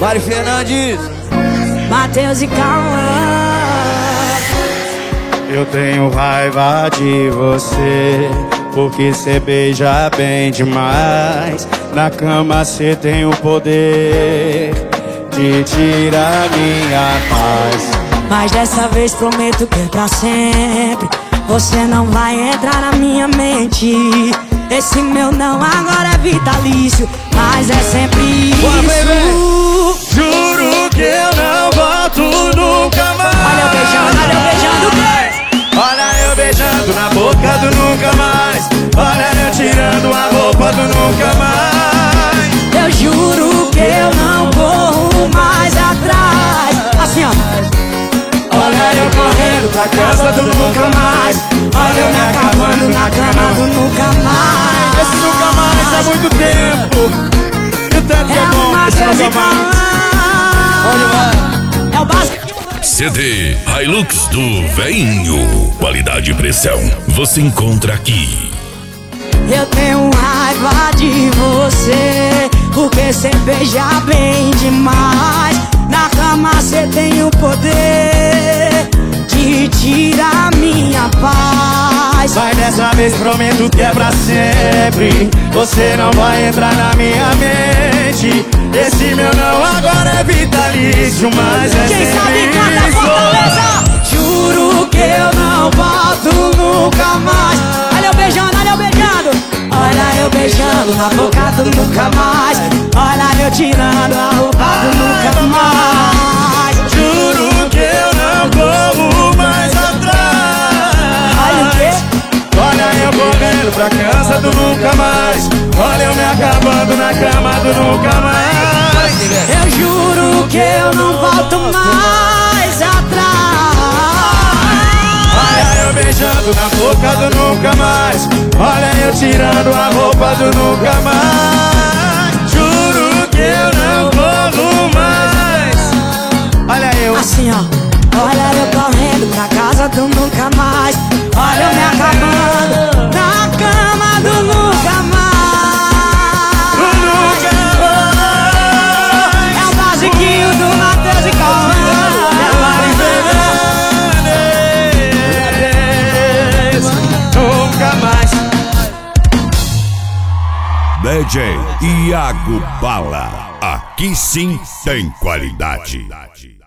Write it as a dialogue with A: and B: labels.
A: Mari Fernandes,
B: Matheus e Cauã.
C: Eu tenho raiva de você, porque cê beija bem demais. Na cama cê tem o poder de tirar minha paz.
B: Mas dessa vez prometo que é pra sempre. Você não vai entrar na minha mente. Esse meu não agora é vitalício, mas é sempre isso.
A: Bora, baby.
C: Juro que eu não volto nunca mais.
B: Olha eu beijando,
C: Olha eu beijando na boca do nunca mais. Olha eu tirando a roupa do nunca mais.
B: eu juro que eu não corro mais atrás. Assim ó.
C: Olha eu correndo pra casa do nunca mais.
B: Olha eu me acabando na cama do nunca mais.
C: Esse nunca mais há muito tempo. E o tanto que é bom esse nunca mais.
B: É o básico.
D: CD Hilux do Veinho. Qualidade e pressão você encontra aqui.
B: Eu tenho raiva de você, porque cê beija bem demais. Na cama cê tem o poder de tirar minha paz.
C: Mas dessa vez prometo que é pra sempre. Você não vai entrar na minha mente. Esse meu não agora é vitalício, mas é
B: Quem sabe
C: sempre
B: canta
C: isso.
B: Fortaleza. Juro que eu não volto nunca mais. Olha eu beijando, olha eu beijando. Olha eu beijando na boca do nunca mais. Olha eu tirando a roupa do nunca mais.
C: Juro que eu não corro mais atrás.
B: Olha o quê?
C: Olha eu correndo pra casa do nunca mais. Olha eu me acabando na cama do nunca mais.
B: Eu juro que eu não volto mais atrás.
C: Olha eu beijando na boca do nunca mais. Olha eu tirando a roupa do nunca mais. Juro que eu não corro mais. Olha eu.
B: Assim ó. Olha eu correndo pra casa do nunca mais. Olha eu me acabando na cama do nunca mais. É o basiquinho do Matheus e Cauã.
C: Nunca mais.
D: DJ Iago Bala. Aqui sim tem qualidade.